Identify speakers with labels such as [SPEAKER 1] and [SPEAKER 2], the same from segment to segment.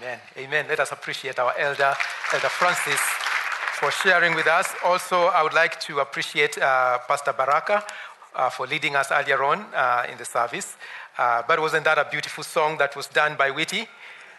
[SPEAKER 1] Amen. Amen. Let us appreciate our Elder Francis, for sharing with us. Also, I would like to appreciate Pastor Baraka for leading us earlier on in the service. But wasn't that a beautiful song that was done by Whitty?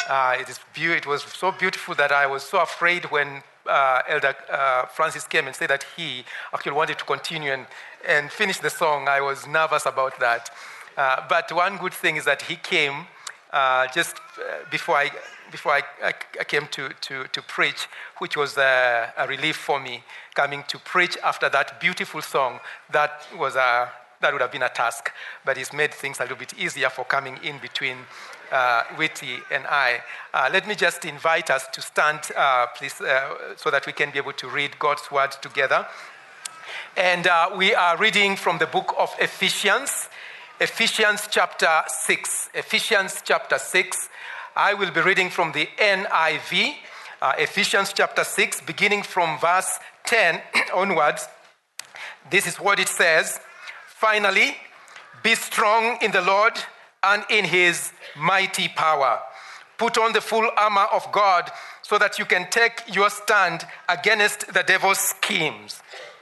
[SPEAKER 1] It was so beautiful that I was so afraid when Elder Francis came and said that he actually wanted to continue and finish the song. I was nervous about that. But one good thing is that he came just before I came to preach, which was a relief for me, coming to preach after that beautiful song. That would have been a task, but it's made things a little bit easier for coming in between Whitty and I. Let me just invite us to stand, please, so that we can be able to read God's word together. And we are reading from the book of Ephesians chapter 6. Ephesians chapter 6. I will be reading from the NIV, Ephesians chapter 6, beginning from verse 10 onwards. This is what it says. Finally, be strong in the Lord and in his mighty power. Put on the full armor of God so that you can take your stand against the devil's schemes.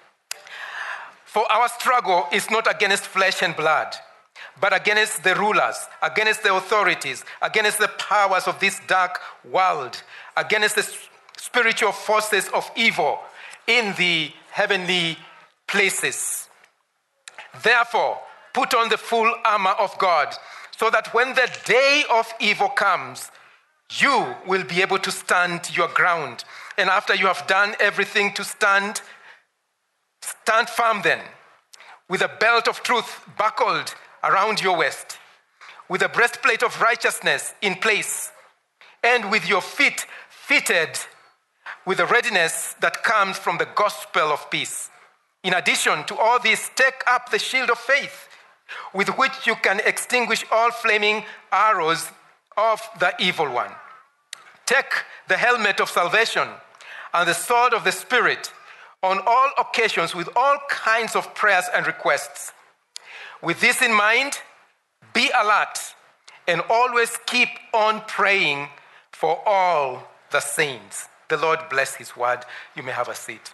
[SPEAKER 1] For our struggle is not against flesh and blood, but against the rulers, against the authorities, against the powers of this dark world, against the spiritual forces of evil in the heavenly places. Therefore, put on the full armor of God, so that when the day of evil comes, you will be able to stand your ground. And after you have done everything to stand firm then, with a belt of truth buckled around your waist, with a breastplate of righteousness in place, and with your feet fitted with the readiness that comes from the gospel of peace. In addition to all this, take up the shield of faith, with which you can extinguish all flaming arrows of the evil one. Take the helmet of salvation and the sword of the Spirit on all occasions with all kinds of prayers and requests. With this in mind, be alert and always keep on praying for all the saints. The Lord bless his word. You may have a seat.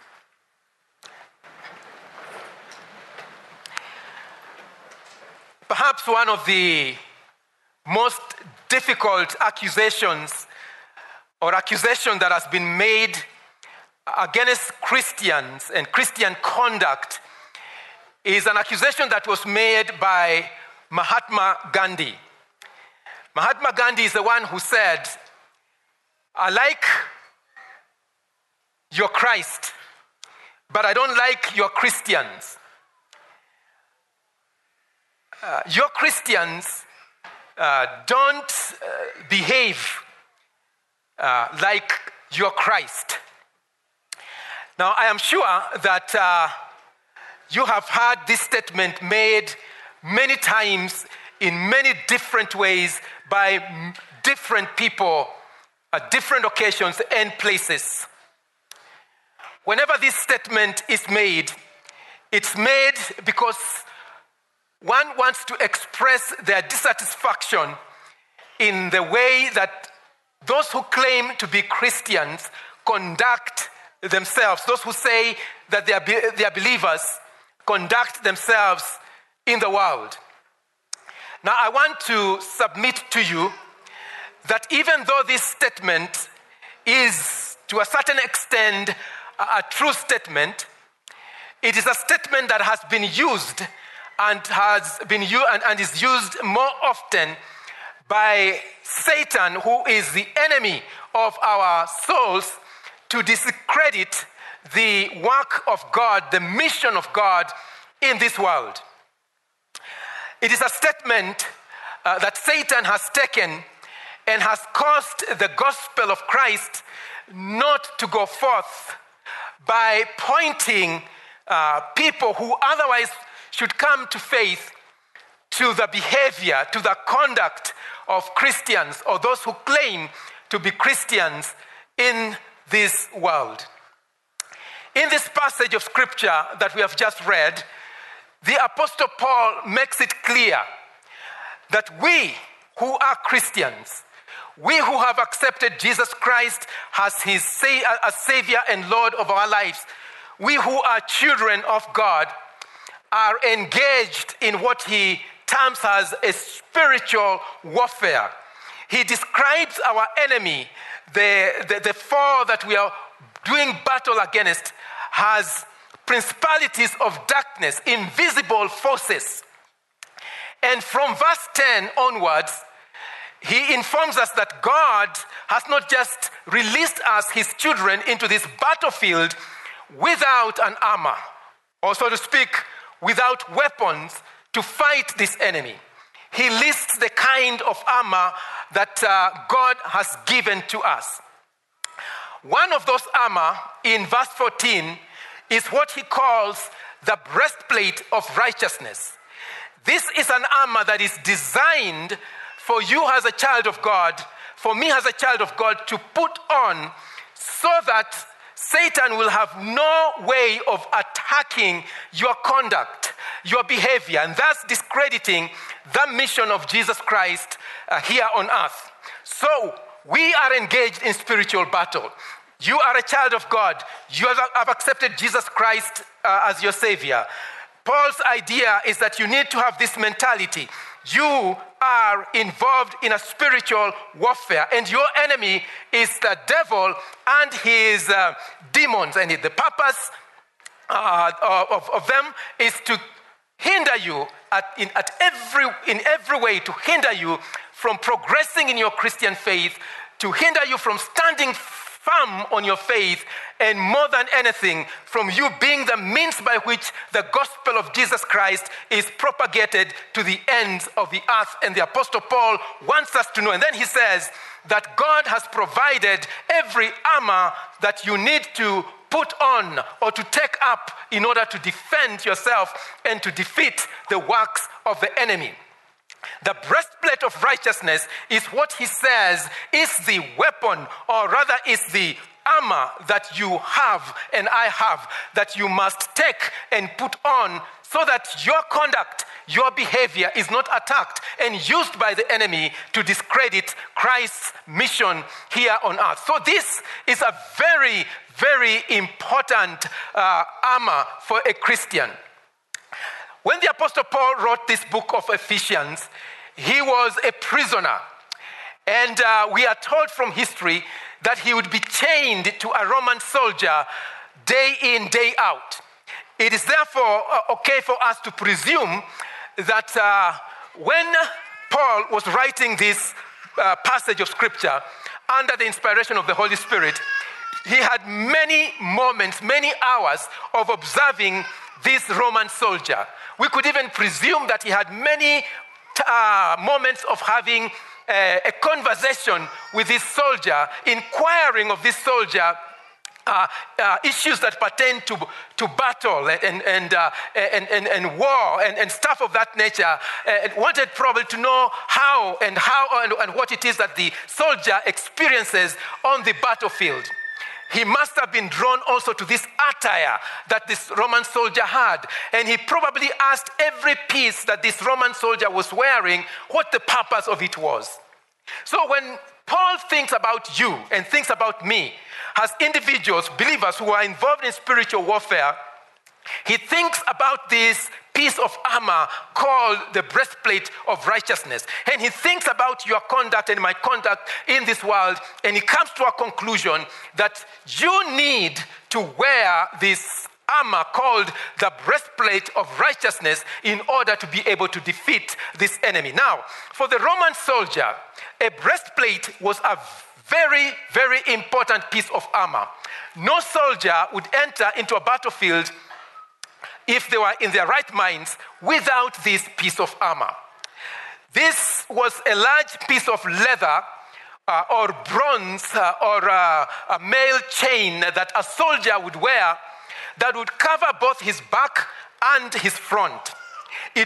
[SPEAKER 1] Perhaps one of the most difficult accusations that has been made against Christians and Christian conduct is an accusation that was made by Mahatma Gandhi. Mahatma Gandhi is the one who said, I like your Christ, but I don't like your Christians. Your Christians don't behave like your Christ. Now, I am sure that you have heard this statement made many times in many different ways by different people at different occasions and places. Whenever this statement is made, it's made because one wants to express their dissatisfaction in the way that those who claim to be Christians conduct themselves. Those who say that they are believers conduct themselves in the world. Now, I want to submit to you that even though this statement is to a certain extent a true statement, it is a statement that has been used and is used more often by Satan, who is the enemy of our souls, to discredit the work of God, the mission of God in this world. It is a statement that Satan has taken and has caused the gospel of Christ not to go forth by pointing people who otherwise should come to faith to the behavior, to the conduct of Christians or those who claim to be Christians in this world. In this passage of scripture that we have just read, the Apostle Paul makes it clear that we who are Christians, We who have accepted Jesus Christ as as Savior and Lord of our lives, we who are children of God, are engaged in what he terms as a spiritual warfare. He describes our enemy, the foe that we are doing battle against, as principalities of darkness, invisible forces. And from verse 10 onwards, he informs us that God has not just released us, his children, into this battlefield without an armor, or so to speak, without weapons to fight this enemy. He lists the kind of armor that God has given to us. One of those armor in verse 14 is what he calls the breastplate of righteousness. This is an armor that is designed for you as a child of God, for me as a child of God, to put on so that Satan will have no way of attacking your conduct, your behavior, and thus discrediting the mission of Jesus Christ here on earth. So we are engaged in spiritual battle. You are a child of God. You have accepted Jesus Christ as your Savior. Paul's idea is that you need to have this mentality. You are involved in a spiritual warfare, and your enemy is the devil and his demons. And the purpose of them is to hinder you in every way, to hinder you from progressing in your Christian faith, to hinder you from standing firm on your faith, and more than anything, from you being the means by which the gospel of Jesus Christ is propagated to the ends of the earth. And the Apostle Paul wants us to know, and then he says that God has provided every armor that you need to put on or to take up in order to defend yourself and to defeat the works of the enemy. The breastplate of righteousness is what he says is the weapon, or rather is the armor that you have and I have, that you must take and put on so that your conduct, your behavior is not attacked and used by the enemy to discredit Christ's mission here on earth. So this is a very, very important armor for a Christian. When the Apostle Paul wrote this book of Ephesians, he was a prisoner. And we are told from history that he would be chained to a Roman soldier day in, day out. It is therefore okay for us to presume that when Paul was writing this passage of Scripture under the inspiration of the Holy Spirit, he had many moments, many hours of observing this Roman soldier. We could even presume that he had many moments of having a conversation with this soldier, inquiring of this soldier issues that pertain to battle and war and stuff of that nature, and wanted probably to know how and what it is that the soldier experiences on the battlefield. He must have been drawn also to this attire that this Roman soldier had. And he probably asked every piece that this Roman soldier was wearing what the purpose of it was. So when Paul thinks about you and thinks about me as individuals, believers who are involved in spiritual warfare, he thinks about this piece of armor called the breastplate of righteousness. And he thinks about your conduct and my conduct in this world, and he comes to a conclusion that you need to wear this armor called the breastplate of righteousness in order to be able to defeat this enemy. Now, for the Roman soldier, a breastplate was a very, very important piece of armor. No soldier would enter into a battlefield if they were in their right minds without this piece of armor. This was a large piece of leather or bronze or a mail chain that a soldier would wear that would cover both his back and his front. It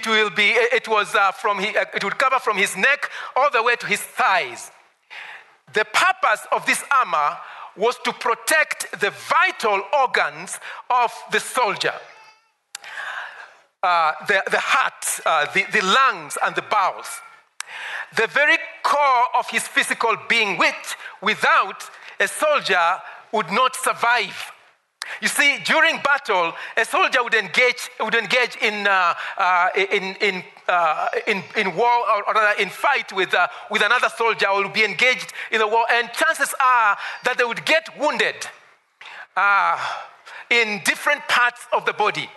[SPEAKER 1] would cover from his neck all the way to his thighs. The purpose of this armor was to protect the vital organs of the soldier. The heart, the lungs, and the bowels. the very core of his physical being, which without a soldier would not survive. You see, during battle, a soldier would engage in war, or rather in fight with another soldier, or would be engaged in a war, and chances are that they would get wounded in different parts of the body.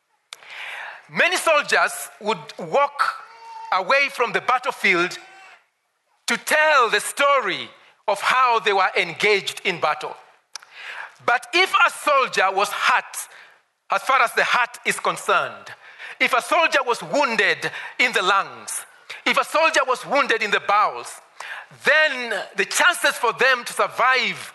[SPEAKER 1] Many soldiers would walk away from the battlefield to tell the story of how they were engaged in battle. But if a soldier was hurt, as far as the heart is concerned, if a soldier was wounded in the lungs, if a soldier was wounded in the bowels, then the chances for them to survive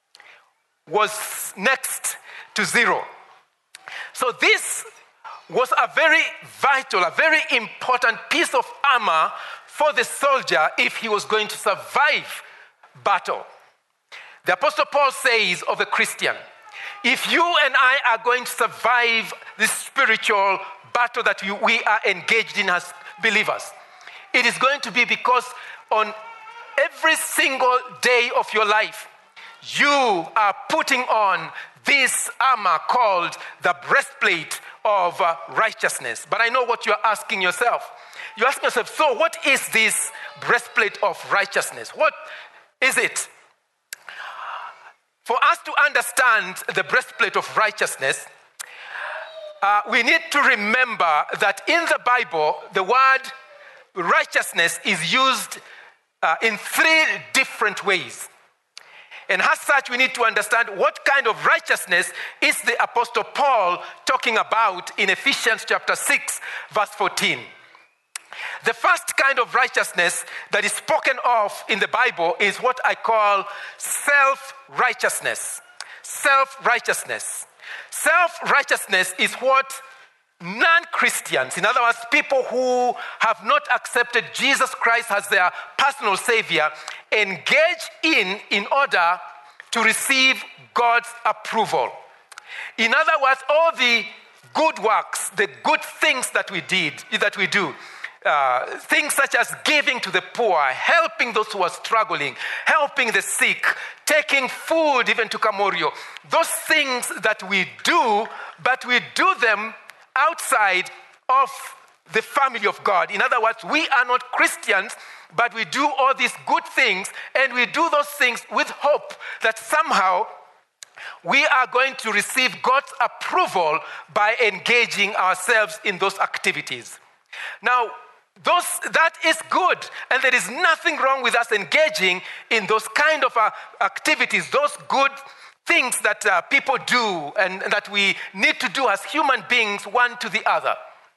[SPEAKER 1] was next to zero. So this was a very vital, a very important piece of armor for the soldier if he was going to survive battle. The Apostle Paul says of a Christian, if you and I are going to survive this spiritual battle that we are engaged in as believers, it is going to be because on every single day of your life, you are putting on this armor called the breastplate of righteousness. But I know what you're asking yourself. You're asking yourself, so what is this breastplate of righteousness? What is it? For us to understand the breastplate of righteousness, we need to remember that in the Bible, the word righteousness is used in three different ways. And as such, we need to understand what kind of righteousness is the Apostle Paul talking about in Ephesians chapter 6, verse 14. The first kind of righteousness that is spoken of in the Bible is what I call self-righteousness. Self-righteousness. Self-righteousness is what non-Christians, in other words, people who have not accepted Jesus Christ as their personal Savior, engage in order to receive God's approval. In other words, all the good works, the good things that we do, things such as giving to the poor, helping those who are struggling, helping the sick, taking food even to Kamorio, those things that we do, but we do them outside of the family of God. In other words, we are not Christians, but we do all these good things, and we do those things with hope that somehow we are going to receive God's approval by engaging ourselves in those activities. Now, that is good, and there is nothing wrong with us engaging in those kind of activities, those good things that people do and that we need to do as human beings, one to the other.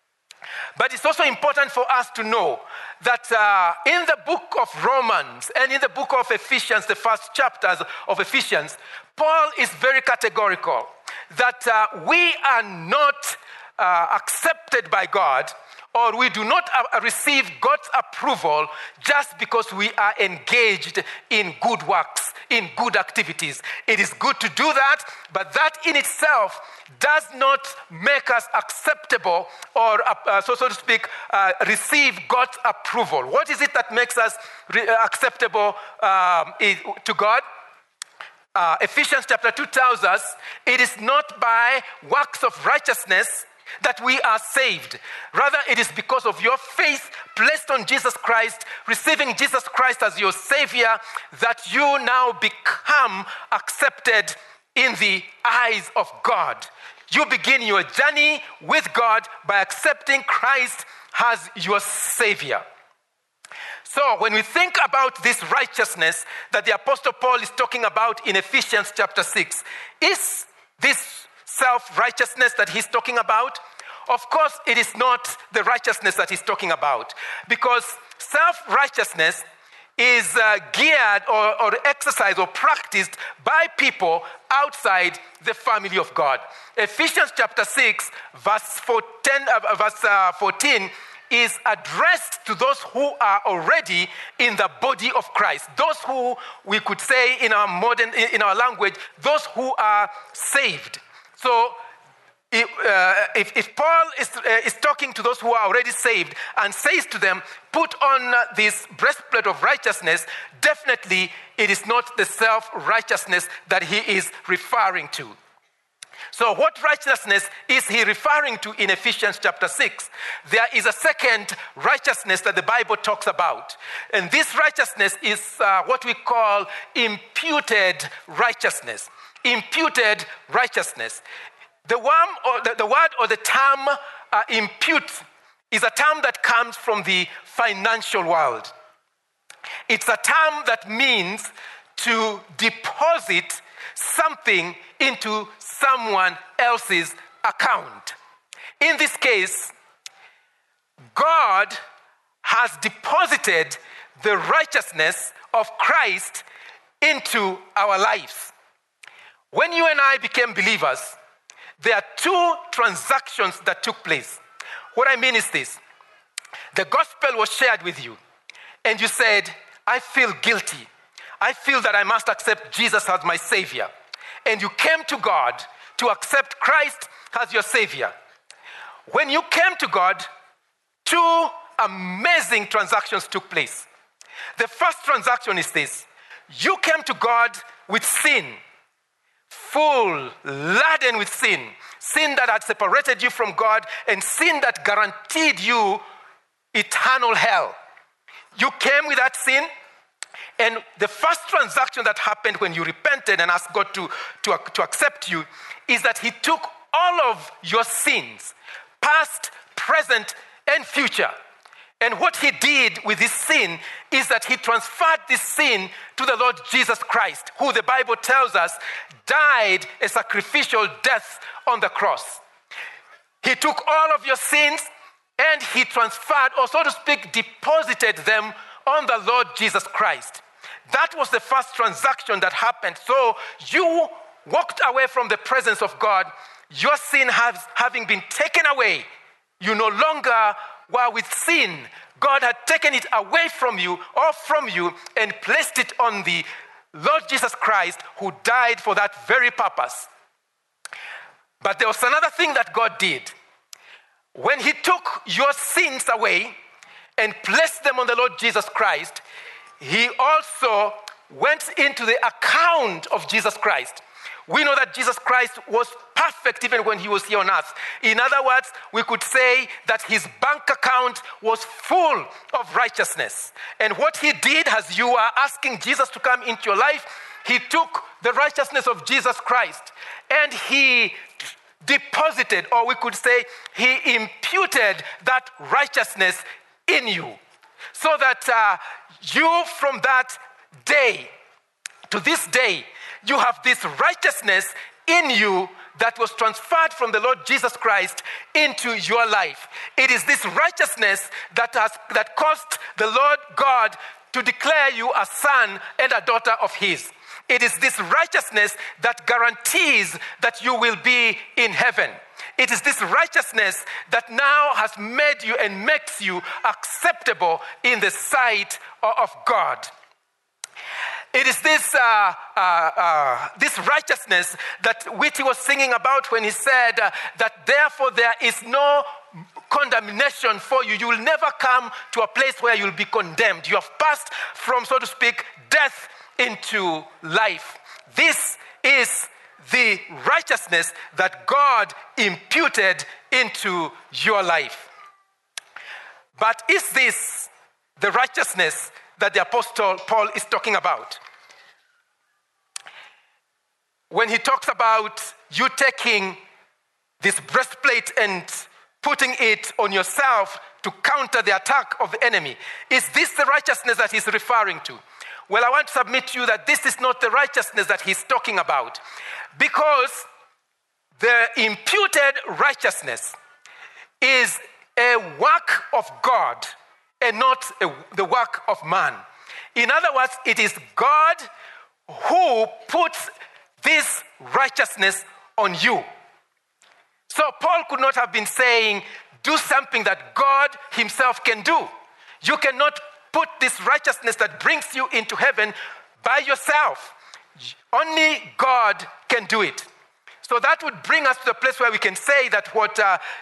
[SPEAKER 1] But it's also important for us to know that in the book of Romans and in the book of Ephesians, the first chapters of Ephesians, Paul is very categorical that we are not accepted by God, or we do not receive God's approval just because we are engaged in good works, in good activities. It is good to do that, but that in itself does not make us acceptable or, so to speak, receive God's approval. What is it that makes us acceptable to God? Ephesians chapter 2 tells us it is not by works of righteousness that we are saved. Rather, it is because of your faith placed on Jesus Christ, receiving Jesus Christ as your Savior, that you now become accepted in the eyes of God. You begin your journey with God by accepting Christ as your Savior. So when we think about this righteousness that the Apostle Paul is talking about in Ephesians chapter 6, is this self-righteousness that he's talking about? Of course, it is not the righteousness that he's talking about, because self-righteousness is geared or exercised or practiced by people outside the family of God. Ephesians chapter 6, verse 14 is addressed to those who are already in the body of Christ. Those who, we could say in our language, those who are saved. So if Paul is talking to those who are already saved and says to them, put on this breastplate of righteousness, definitely it is not the self-righteousness that he is referring to. So what righteousness is he referring to in Ephesians chapter 6? There is a second righteousness that the Bible talks about. And this righteousness is what we call imputed righteousness. Imputed righteousness. The word or the term impute is a term that comes from the financial world. It's a term that means to deposit something into someone else's account. In this case, God has deposited the righteousness of Christ into our lives. When you and I became believers, there are two transactions that took place. What I mean is this. The gospel was shared with you, and you said, I feel guilty. I feel that I must accept Jesus as my Savior. And you came to God to accept Christ as your Savior. When you came to God, two amazing transactions took place. The first transaction is this. You came to God with sin, full, laden with sin. Sin that had separated you from God and sin that guaranteed you eternal hell. You came with that sin, and the first transaction that happened when you repented and asked God to accept you is that he took all of your sins, past, present, and future. And what he did with this sin is that he transferred this sin to the Lord Jesus Christ, who the Bible tells us died a sacrificial death on the cross. He took all of your sins and he transferred, or so to speak, deposited them on the Lord Jesus Christ. That was the first transaction that happened. So you walked away from the presence of God, your sin having been taken away. You no longer were with sin. God had taken it away from you and placed it on the Lord Jesus Christ, who died for that very purpose. But there was another thing that God did. When he took your sins away and placed them on the Lord Jesus Christ, he also went into the account of Jesus Christ. We know that Jesus Christ was perfect even when he was here on earth. In other words, we could say that his bank account was full of righteousness. And what he did, as you are asking Jesus to come into your life, he took the righteousness of Jesus Christ and he deposited, or we could say he imputed that righteousness in you. So that you from that day to this day, you have this righteousness in you that was transferred from the Lord Jesus Christ into your life. It is this righteousness that caused the Lord God to declare you a son and a daughter of his. It is this righteousness that guarantees that you will be in heaven. It is this righteousness that now has made you and makes you acceptable in the sight of God. It is this righteousness that which he was singing about when he said that therefore there is no condemnation for you. You will never come to a place where you'll be condemned. You have passed from, so to speak, death into life. This is the righteousness that God imputed into your life. But is this the righteousness that the Apostle Paul is talking about? When he talks about you taking this breastplate and putting it on yourself to counter the attack of the enemy, is this the righteousness that he's referring to? Well, I want to submit to you that this is not the righteousness that he's talking about, because the imputed righteousness is a work of God and not the work of man. In other words, it is God who puts this righteousness on you. So Paul could not have been saying, do something that God himself can do. You cannot put this righteousness that brings you into heaven by yourself. Only God can do it. So that would bring us to the place where we can say that what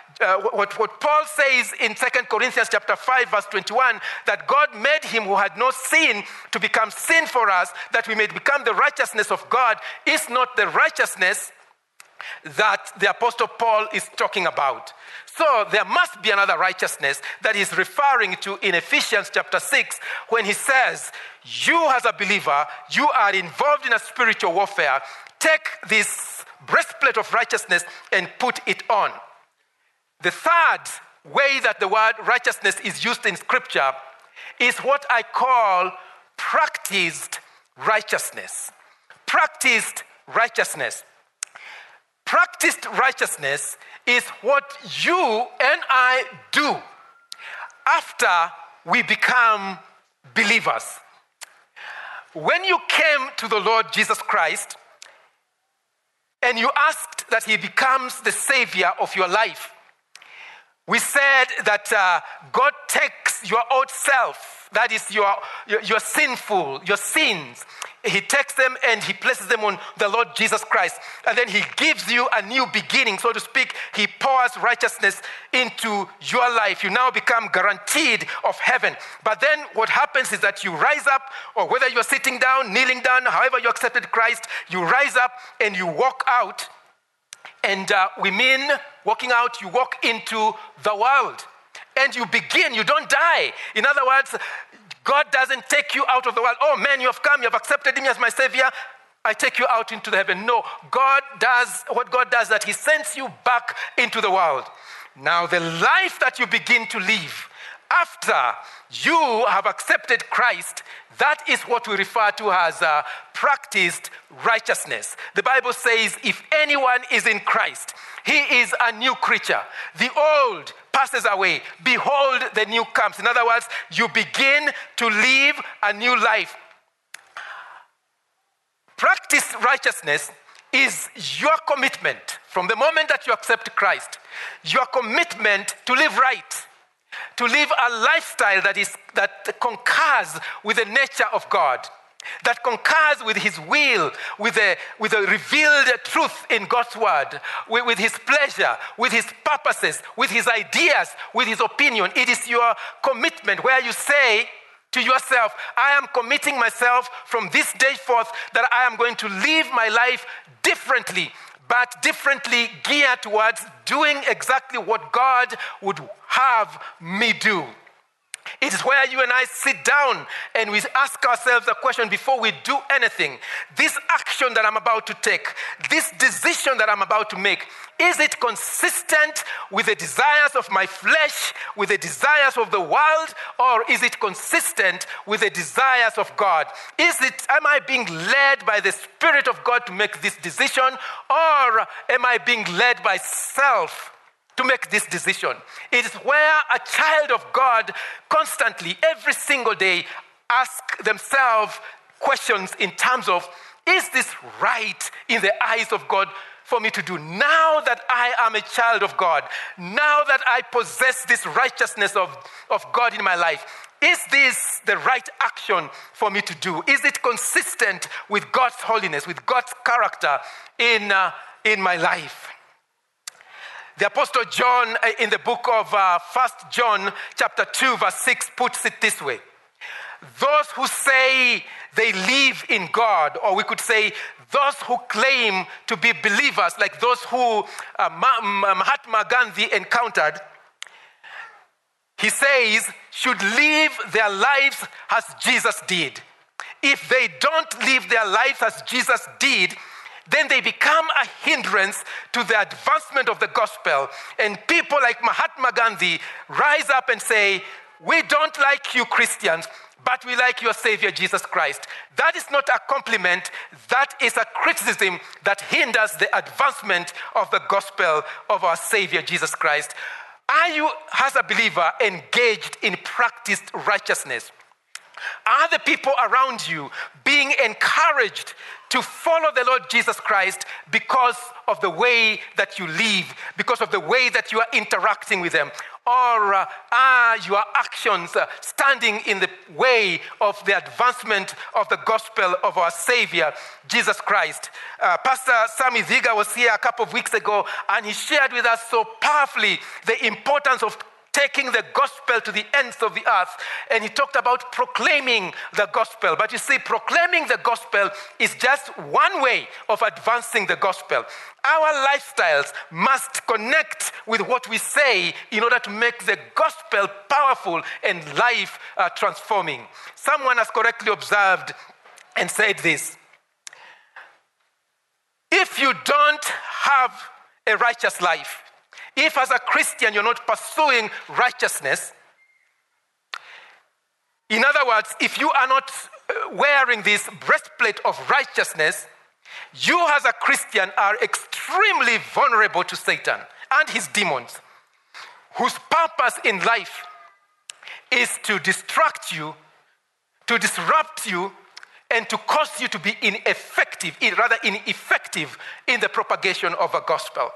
[SPEAKER 1] Paul says in 2 Corinthians chapter 5, verse 21, that God made him who had no sin to become sin for us, that we may become the righteousness of God, is not the righteousness that the Apostle Paul is talking about. So there must be another righteousness that he's referring to in Ephesians chapter 6 when he says, you as a believer, you are involved in a spiritual warfare. Take this breastplate of righteousness and put it on. The third way that the word righteousness is used in Scripture is what I call practiced righteousness. Practiced righteousness. Practiced righteousness is what you and I do after we become believers. When you came to the Lord Jesus Christ and you asked that he becomes the Savior of your life, we said that God takes your old self, that is your sinful, your sins. He takes them and he places them on the Lord Jesus Christ. And then he gives you a new beginning, so to speak. He pours righteousness into your life. You now become guaranteed of heaven. But then what happens is that you rise up, or whether you're sitting down, kneeling down, however you accepted Christ, you rise up and you walk out. And we mean walking out, you walk into the world. And you begin, you don't die. In other words, God doesn't take you out of the world. Oh man, you have come, you have accepted him as my Savior. I take you out into the heaven. No, God does that he sends you back into the world. Now the life that you begin to live after you have accepted Christ, that is what we refer to as practiced righteousness. The Bible says, if anyone is in Christ, he is a new creature. The old passes away. Behold, the new comes. In other words, you begin to live a new life. Practiced righteousness is your commitment from the moment that you accept Christ, your commitment to live right, to live a lifestyle that concurs with the nature of God, that concurs with his will, with the revealed truth in God's word, with his pleasure, with his purposes, with his ideas, with his opinion. It is your commitment where you say to yourself, I am committing myself from this day forth that I am going to live my life differently, but differently geared towards doing exactly what God would have me do. It is where you and I sit down and we ask ourselves a question before we do anything. This action that I'm about to take, this decision that I'm about to make, is it consistent with the desires of my flesh, with the desires of the world, or is it consistent with the desires of God? Am I being led by the Spirit of God to make this decision, or am I being led by self to make this decision? It is where a child of God constantly, every single day, ask themselves questions in terms of, is this right in the eyes of God for me to do? Now that I am a child of God, now that I possess this righteousness of God in my life, is this the right action for me to do? Is it consistent with God's holiness, with God's character in my life? The Apostle John in the book of 1 John chapter 2 verse 6 puts it this way. Those who say they live in God, or we could say those who claim to be believers, like those who Mahatma Gandhi encountered, he says, should live their lives as Jesus did. If they don't live their lives as Jesus did, then they become a hindrance to the advancement of the gospel. And people like Mahatma Gandhi rise up and say, we don't like you Christians, but we like your Savior Jesus Christ. That is not a compliment. That is a criticism that hinders the advancement of the gospel of our Savior Jesus Christ. Are you, as a believer, engaged in practiced righteousness? Are the people around you being encouraged to follow the Lord Jesus Christ because of the way that you live, because of the way that you are interacting with them? Or are your actions standing in the way of the advancement of the gospel of our Savior, Jesus Christ? Pastor Sammy Ziga was here a couple of weeks ago, and he shared with us so powerfully the importance of taking the gospel to the ends of the earth. And he talked about proclaiming the gospel. But you see, proclaiming the gospel is just one way of advancing the gospel. Our lifestyles must connect with what we say in order to make the gospel powerful and life transforming. Someone has correctly observed and said this: if you don't have a righteous life, if as a Christian you're not pursuing righteousness, in other words, if you are not wearing this breastplate of righteousness, you as a Christian are extremely vulnerable to Satan and his demons, whose purpose in life is to distract you, to disrupt you, and to cause you to be ineffective in the propagation of the gospel.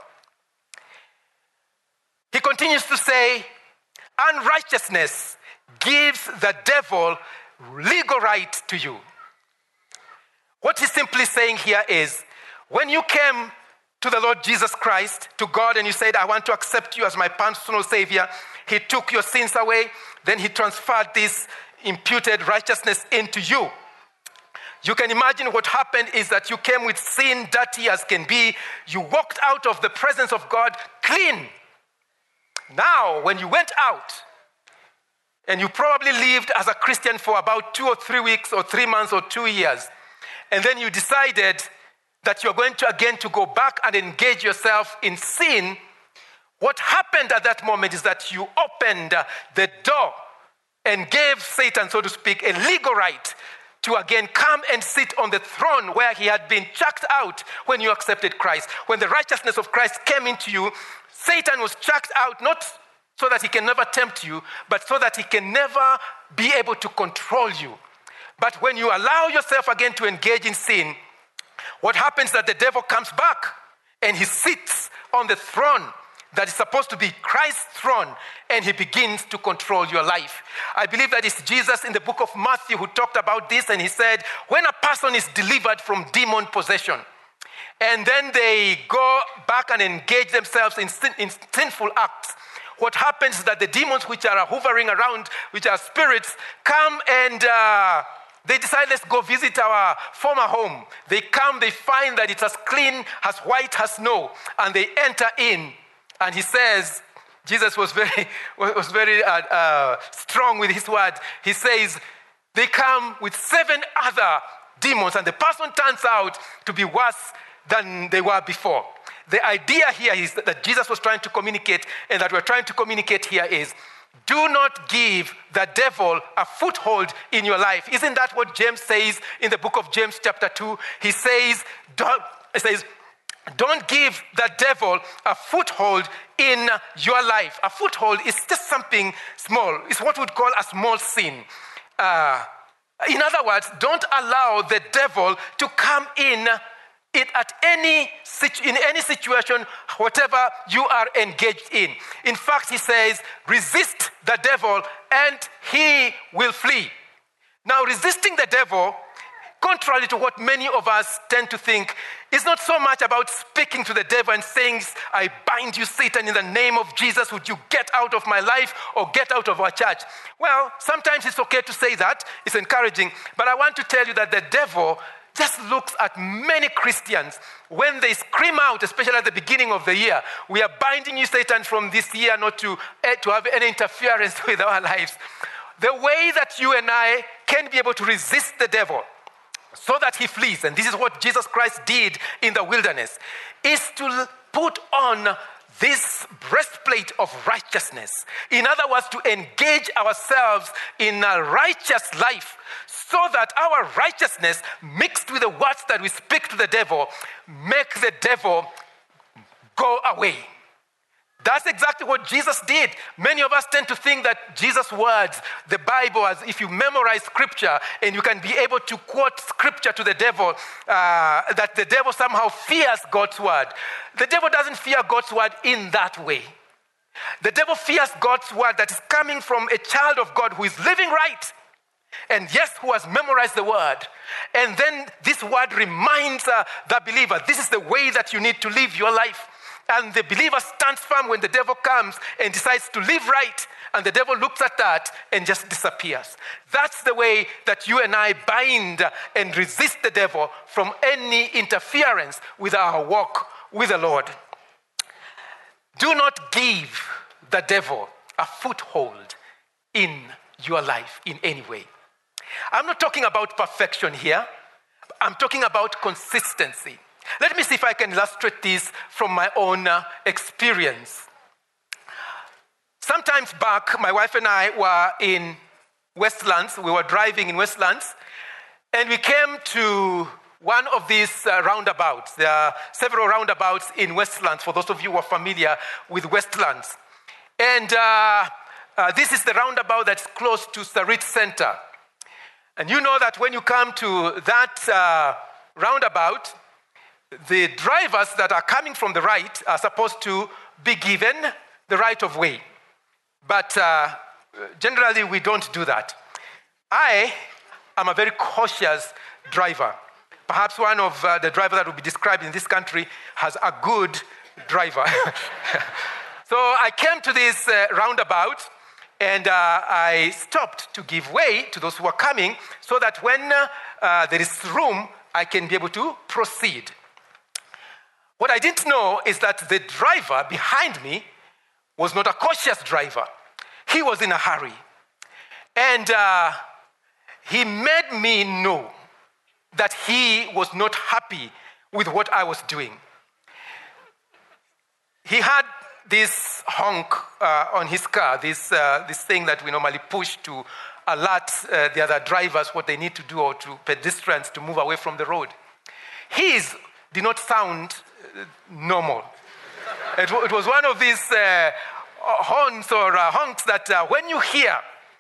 [SPEAKER 1] He continues to say, unrighteousness gives the devil legal right to you. What he's simply saying here is, when you came to the Lord Jesus Christ, to God, and you said, I want to accept you as my personal Savior, he took your sins away, then he transferred this imputed righteousness into you. You can imagine what happened is that you came with sin, dirty as can be. You walked out of the presence of God clean. Now, when you went out, and you probably lived as a Christian for about 2 or 3 weeks or 3 months or 2 years, and then you decided that you're going to again to go back and engage yourself in sin, what happened at that moment is that you opened the door and gave Satan, so to speak, a legal right to again come and sit on the throne where he had been chucked out when you accepted Christ. When the righteousness of Christ came into you, Satan was chucked out, not so that he can never tempt you, but so that he can never be able to control you. But when you allow yourself again to engage in sin, what happens is that the devil comes back and he sits on the throne that is supposed to be Christ's throne, and he begins to control your life. I believe that it's Jesus in the book of Matthew who talked about this, and he said, when a person is delivered from demon possession, and then they go back and engage themselves in sinful acts, what happens is that the demons which are hovering around, which are spirits, come and they decide, let's go visit our former home. They come, they find that it's as clean, as white as snow, and they enter in. And he says, Jesus was very strong with his word. He says, they come with 7 other demons, and the person turns out to be worse than they were before. The idea here is that Jesus was trying to communicate, and that we're trying to communicate here is, do not give the devil a foothold in your life. Isn't that what James says in the book of James chapter 2? He says, don't give the devil a foothold in your life. A foothold is just something small. It's what we'd call a small sin. In other words, don't allow the devil to come in any situation, whatever you are engaged in. In fact, he says, resist the devil and he will flee. Now, resisting the devil, contrary to what many of us tend to think, is not so much about speaking to the devil and saying, I bind you, Satan, in the name of Jesus. Would you get out of my life or get out of our church? Well, sometimes it's okay to say that. It's encouraging. But I want to tell you that the devil just looks at many Christians when they scream out, especially at the beginning of the year, we are binding you, Satan, from this year not to have any interference with our lives. The way that you and I can be able to resist the devil so that he flees, and this is what Jesus Christ did in the wilderness, is to put on this breastplate of righteousness. In other words, to engage ourselves in a righteous life so that our righteousness mixed with the words that we speak to the devil make the devil go away. That's exactly what Jesus did. Many of us tend to think that Jesus' words, the Bible, as if you memorize scripture and you can be able to quote scripture to the devil, that the devil somehow fears God's word. The devil doesn't fear God's word in that way. The devil fears God's word that is coming from a child of God who is living right. And yes, who has memorized the word. And then this word reminds the believer, this is the way that you need to live your life. And the believer stands firm when the devil comes and decides to live right. And the devil looks at that and just disappears. That's the way that you and I bind and resist the devil from any interference with our walk with the Lord. Do not give the devil a foothold in your life in any way. I'm not talking about perfection here. I'm talking about consistency. Let me see if I can illustrate this from my own experience. Sometimes back, my wife and I were in Westlands. We were driving in Westlands, and we came to one of these roundabouts. There are several roundabouts in Westlands, for those of you who are familiar with Westlands. And this is the roundabout that's close to Sarit Center. And you know that when you come to that roundabout, the drivers that are coming from the right are supposed to be given the right of way. But generally, we don't do that. I am a very cautious driver. Perhaps one of the drivers that will be described in this country has a good driver. So I came to this roundabout, and I stopped to give way to those who are coming so that when there is room, I can be able to proceed. What I didn't know is that the driver behind me was not a cautious driver. He was in a hurry. And he made me know that he was not happy with what I was doing. He had this honk on his car, this thing that we normally push to alert the other drivers what they need to do, or to pedestrians to move away from the road. His did not sound normal. It was one of these horns or honks that when you hear,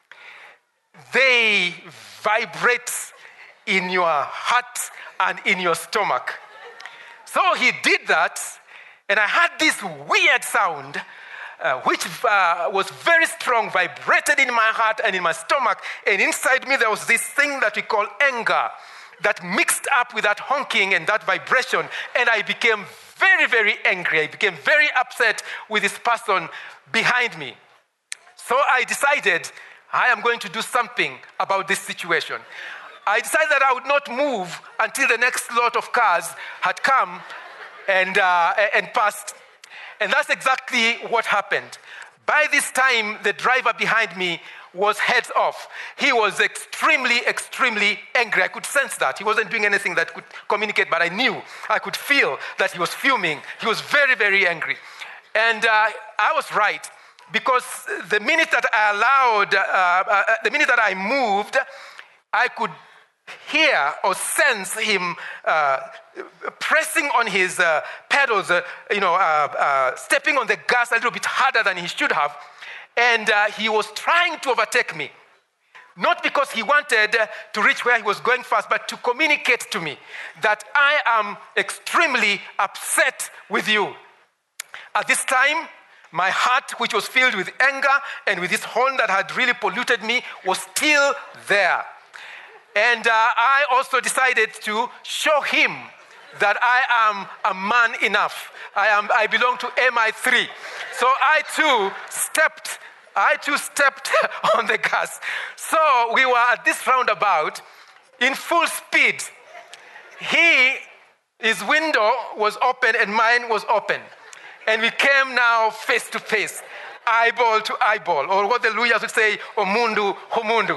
[SPEAKER 1] they vibrate in your heart and in your stomach. So he did that, and I had this weird sound which was very strong, vibrated in my heart and in my stomach, and inside me there was this thing that we call anger that mixed up with that honking and that vibration, and I became very, very angry. I became very upset with this person behind me. So I decided I am going to do something about this situation. I decided that I would not move until the next lot of cars had come and passed. And that's exactly what happened. By this time, the driver behind me was heads off. He was extremely, extremely angry. I could sense that. He wasn't doing anything that could communicate, but I could feel that he was fuming. He was very, very angry. And I was right, because the minute that the minute that I moved, I could hear or sense him pressing on his pedals, stepping on the gas a little bit harder than he should have. And he was trying to overtake me. Not because he wanted to reach where he was going fast, but to communicate to me that I am extremely upset with you. At this time, my heart, which was filled with anger and with this horn that had really polluted me, was still there. And I also decided to show him that I am a man enough. I belong to MI3. So I too stepped on the gas. So we were at this roundabout in full speed. His window was open and mine was open. And we came now face to face, eyeball to eyeball, or what the lawyers would say, omundu homundu.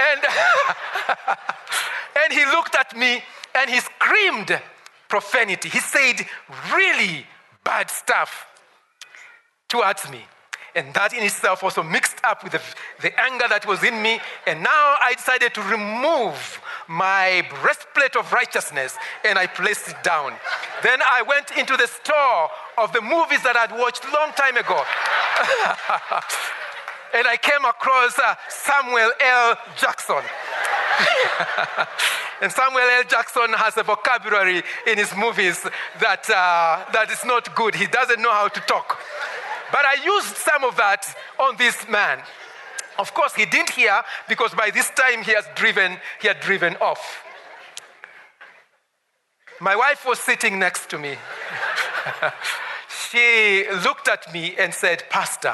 [SPEAKER 1] And he looked at me and he screamed profanity. He said really bad stuff towards me. And that in itself also mixed up with the anger that was in me. And now I decided to remove my breastplate of righteousness and I placed it down. Then I went into the store of the movies that I'd watched long time ago. And I came across Samuel L. Jackson. And Samuel L. Jackson has a vocabulary in his movies that is not good. He doesn't know how to talk. But I used some of that on this man. Of course, he didn't hear because by this time he had driven off. My wife was sitting next to me. She looked at me and said, "Pastor."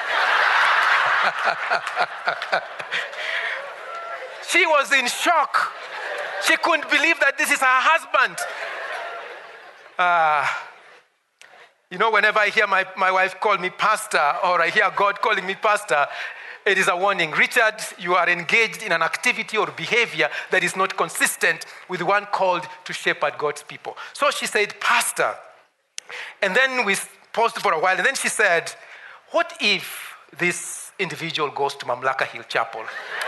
[SPEAKER 1] She was in shock. She couldn't believe that this is her husband. Whenever I hear my wife call me pastor, or I hear God calling me pastor, it is a warning. Richard, you are engaged in an activity or behavior that is not consistent with the one called to shepherd God's people. So she said, "Pastor." And then we paused for a while, and then she said, "What if this individual goes to Mamlaka Hill Chapel?"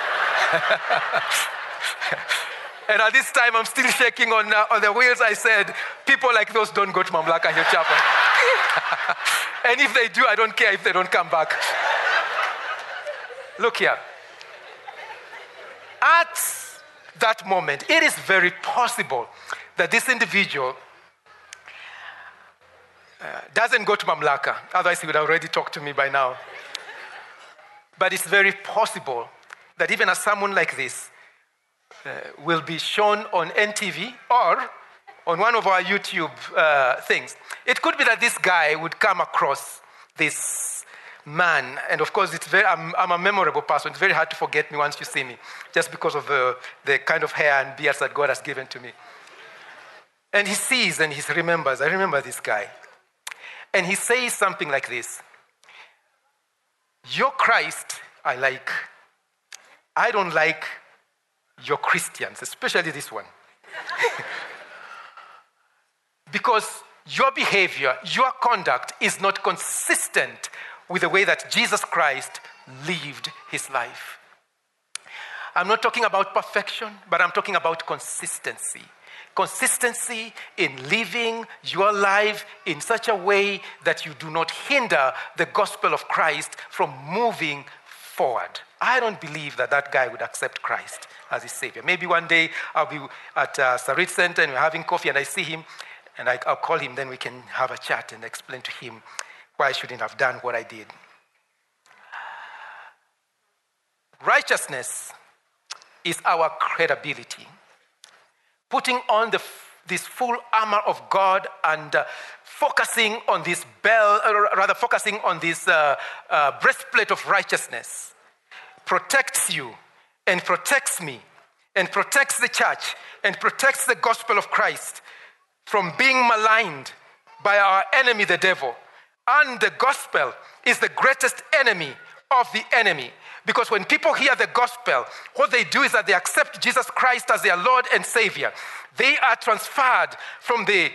[SPEAKER 1] And at this time, I'm still shaking on the wheels. I said, "People like those don't go to Mamlaka Hill Chapel." And if they do, I don't care if they don't come back. Look here. At that moment, it is very possible that this individual doesn't go to Mamlaka. Otherwise, he would have already talked to me by now. But it's very possible that even as someone like this will be shown on NTV or on one of our YouTube things. It could be that this guy would come across this man. And of course, I'm a memorable person. It's very hard to forget me once you see me, just because of the kind of hair and beard that God has given to me. And he sees and he remembers, I remember this guy. And he says something like this: "Your Christ I like. I don't like your Christians, especially this one." Because your behavior, your conduct is not consistent with the way that Jesus Christ lived his life. I'm not talking about perfection, but I'm talking about consistency. Consistency in living your life in such a way that you do not hinder the gospel of Christ from moving forward. I don't believe that guy would accept Christ as his Savior. Maybe one day I'll be at Sarit Center and we're having coffee and I see him and I'll call him, then we can have a chat and explain to him why I shouldn't have done what I did. Righteousness is our credibility. Putting on this full armor of God and focusing on this breastplate of righteousness protects you and protects me and protects the church and protects the gospel of Christ from being maligned by our enemy, the devil. And the gospel is the greatest enemy of the enemy. Because when people hear the gospel, what they do is that they accept Jesus Christ as their Lord and Savior. They are transferred from the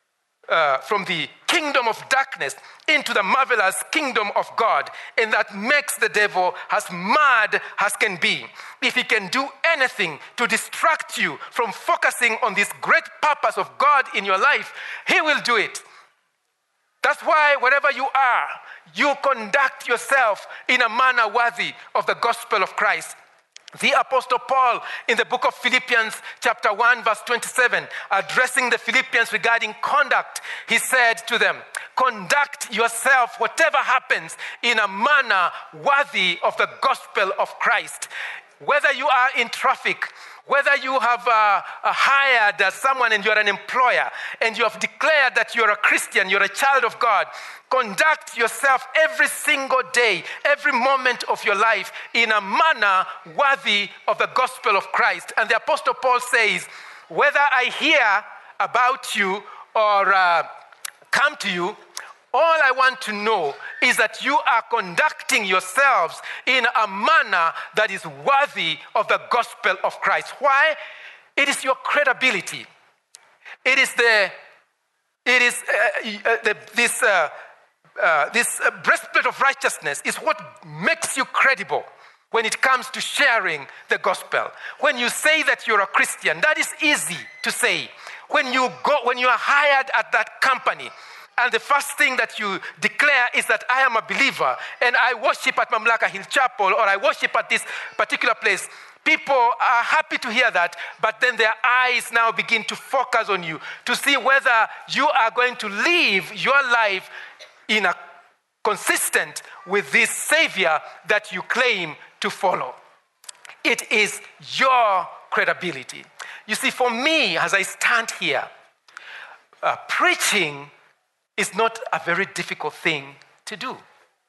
[SPEAKER 1] kingdom of darkness into the marvelous kingdom of God. And that makes the devil as mad as can be. If he can do anything to distract you from focusing on this great purpose of God in your life, he will do it. That's why wherever you are, you conduct yourself in a manner worthy of the gospel of Christ. The Apostle Paul in the book of Philippians chapter 1 verse 27, addressing the Philippians regarding conduct, he said to them, "Conduct yourself, whatever happens, in a manner worthy of the gospel of Christ." Whether you are in traffic, whether you have hired someone and you're an employer and you have declared that you're a Christian, you're a child of God, conduct yourself every single day, every moment of your life in a manner worthy of the gospel of Christ. And the Apostle Paul says, whether I hear about you or come to you, all I want to know is that you are conducting yourselves in a manner that is worthy of the gospel of Christ. Why? It is your credibility. It is this breastplate of righteousness is what makes you credible when it comes to sharing the gospel. When you say that you're a Christian, that is easy to say. When you are hired at that company, and the first thing that you declare is that I am a believer and I worship at Mamlaka Hill Chapel, or I worship at this particular place, people are happy to hear that, but then their eyes now begin to focus on you to see whether you are going to live your life in a consistent with this Savior that you claim to follow. It is your credibility. You see, for me, as I stand here, preaching is not a very difficult thing to do.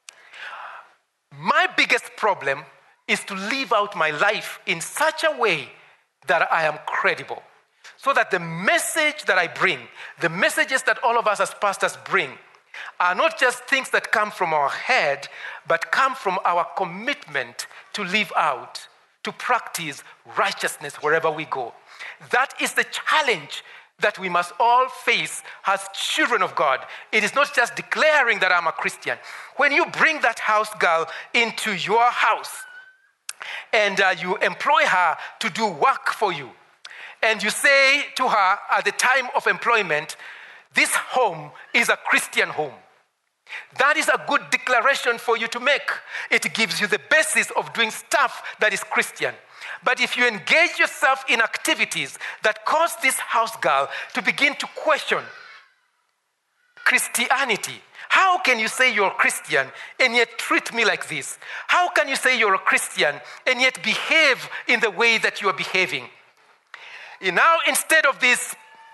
[SPEAKER 1] My biggest problem is to live out my life in such a way that I am credible, so that the message that I bring, the messages that all of us as pastors bring, are not just things that come from our head, but come from our commitment to live out, to practice righteousness wherever we go. That is the challenge that we must all face as children of God. It is not just declaring that I'm a Christian. When you bring that house girl into your house and you employ her to do work for you, and you say to her at the time of employment, this home is a Christian home, that is a good declaration for you to make. It gives you the basis of doing stuff that is Christian. But if you engage yourself in activities that cause this house girl to begin to question Christianity, how can you say you're a Christian and yet treat me like this? How can you say you're a Christian and yet behave in the way that you are behaving? Now, instead of these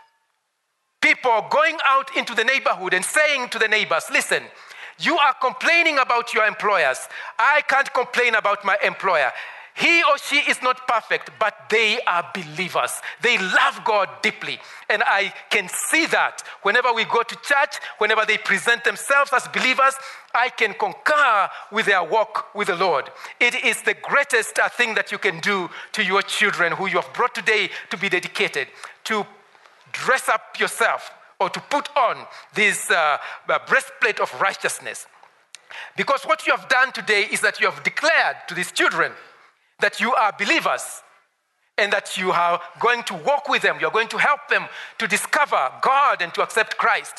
[SPEAKER 1] people going out into the neighborhood and saying to the neighbors, listen, you are complaining about your employers. I can't complain about my employer. He or she is not perfect, but they are believers. They love God deeply. And I can see that whenever we go to church, whenever they present themselves as believers, I can concur with their walk with the Lord. It is the greatest thing that you can do to your children who you have brought today to be dedicated, to dress up yourself or to put on this breastplate of righteousness. Because what you have done today is that you have declared to these children that you are believers and that you are going to walk with them. You're going to help them to discover God and to accept Christ.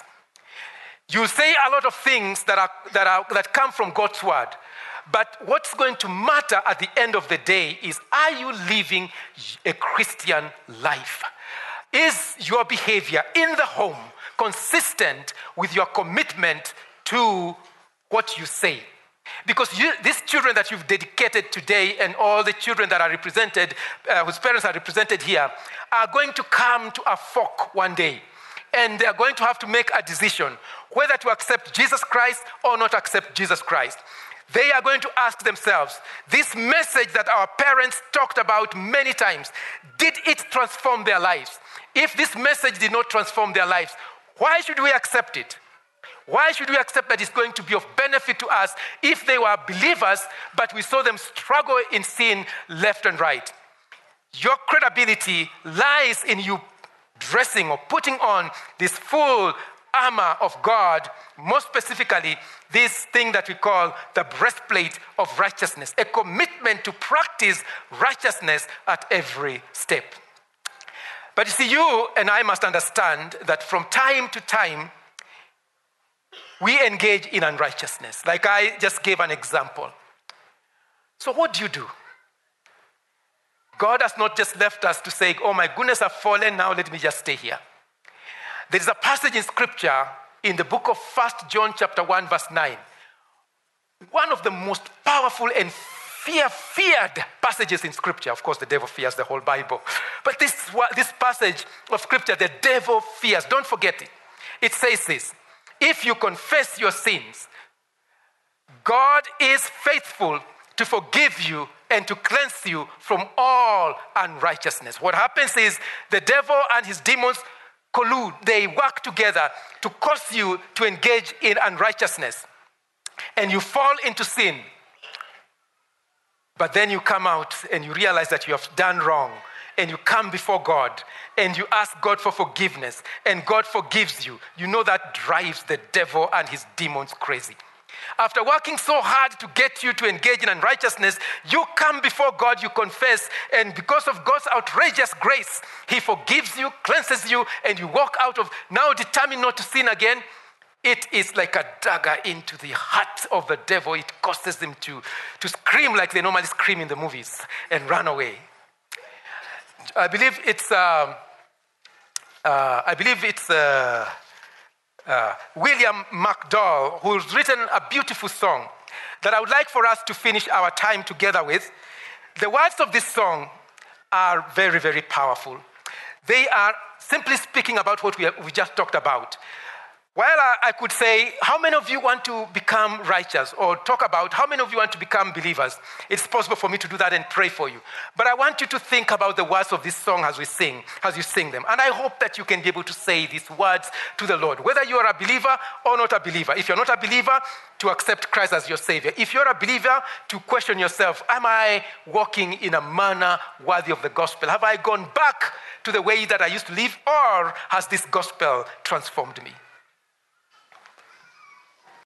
[SPEAKER 1] You say a lot of things that come from God's word. But what's going to matter at the end of the day is, are you living a Christian life? Is your behavior in the home consistent with your commitment to what you say? Because these children that you've dedicated today and all the children that are represented, whose parents are represented here, are going to come to a fork one day. And they are going to have to make a decision whether to accept Jesus Christ or not accept Jesus Christ. They are going to ask themselves, this message that our parents talked about many times, did it transform their lives? If this message did not transform their lives, why should we accept it? Why should we accept that it's going to be of benefit to us if they were believers, but we saw them struggle in sin left and right? Your credibility lies in you dressing or putting on this full armor of God, more specifically, this thing that we call the breastplate of righteousness, a commitment to practice righteousness at every step. But you see, you and I must understand that from time to time, we engage in unrighteousness. Like I just gave an example. So what do? God has not just left us to say, oh my goodness, I've fallen, now let me just stay here. There is a passage in scripture in the book of 1 John chapter 1 verse 9. One of the most powerful and feared passages in scripture. Of course, the devil fears the whole Bible. But this passage of scripture, the devil fears. Don't forget it. It says this: if you confess your sins, God is faithful to forgive you and to cleanse you from all unrighteousness. What happens is the devil and his demons collude. They work together to cause you to engage in unrighteousness. And you fall into sin. But then you come out and you realize that you have done wrong. and you come before God and you ask God for forgiveness and God forgives you, you know that drives the devil and his demons crazy. After working so hard to get you to engage in unrighteousness, you come before God, you confess, and because of God's outrageous grace, he forgives you, cleanses you, and you walk out of, now determined not to sin again. It is like a dagger into the heart of the devil. It causes him to scream like they normally scream in the movies and run away. I believe it's William McDowell, who's written a beautiful song that I would like for us to finish our time together with. The words of this song are very, very powerful. They are simply speaking about what we just talked about. While I could say, how many of you want to become righteous? Or talk about how many of you want to become believers? It's possible for me to do that and pray for you. But I want you to think about the words of this song as you sing them. And I hope that you can be able to say these words to the Lord, whether you are a believer or not a believer. If you're not a believer, to accept Christ as your Savior. If you're a believer, to question yourself, am I walking in a manner worthy of the gospel? Have I gone back to the way that I used to live, or has this gospel transformed me?